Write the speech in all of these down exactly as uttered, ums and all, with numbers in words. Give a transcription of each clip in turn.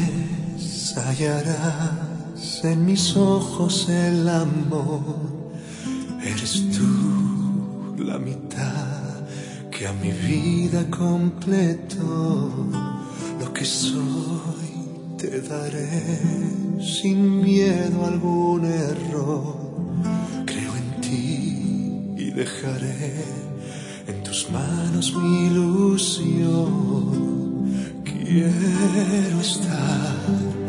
busques, hallarás en mis ojos el amor. Eres tú la mitad que a mi vida completó. Lo que soy te daré sin miedo a algún error. Creo en ti y dejaré en tus manos mi ilusión. Quiero estar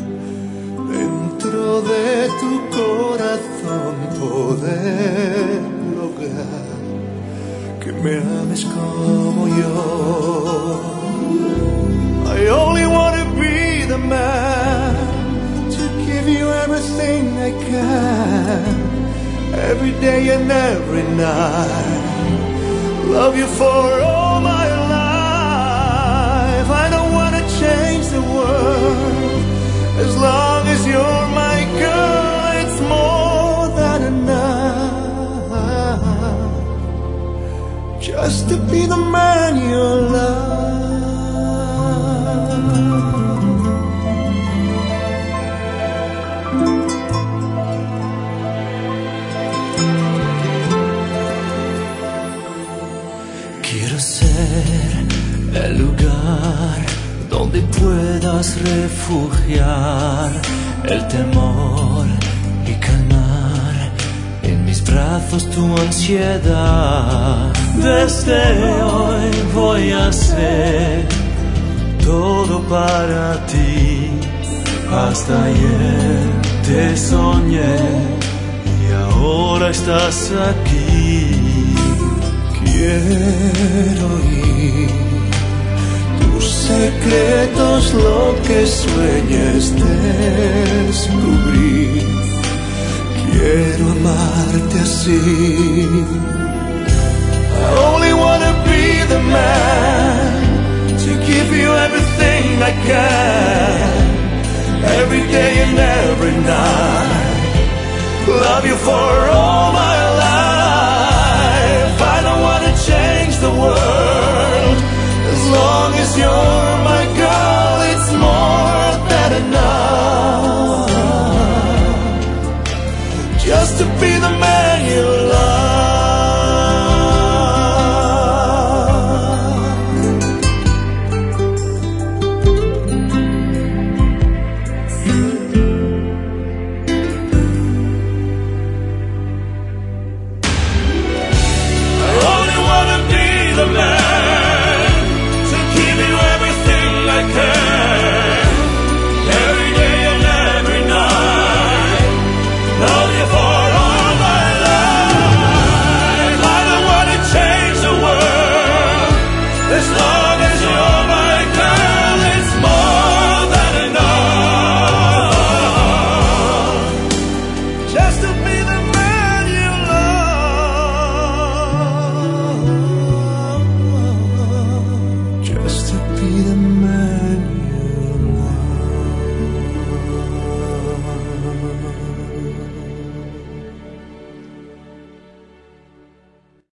dentro de tu corazón, poder lograr que me ames como yo. I only want to be the man to give you everything I can, every day and every night. Love you for all my life. I don't want to change the world. As long as you're my girl, it's more than enough. Just to be the man you love. Quiero ser el lugar donde puedas refugiar el temor y calmar en mis brazos tu ansiedad. Desde hoy voy a hacer todo para ti. Hasta ayer te soñé y ahora estás aquí. Quiero oír tus secretos, lo que sueñes descubrir. Quiero amarte así. I only wanna be the man to give you everything I can, every day and every night. Love you for all my life. I don't wanna change the world. As long as you're my girl, it's more than enough. Just to be the man you love. As long as you're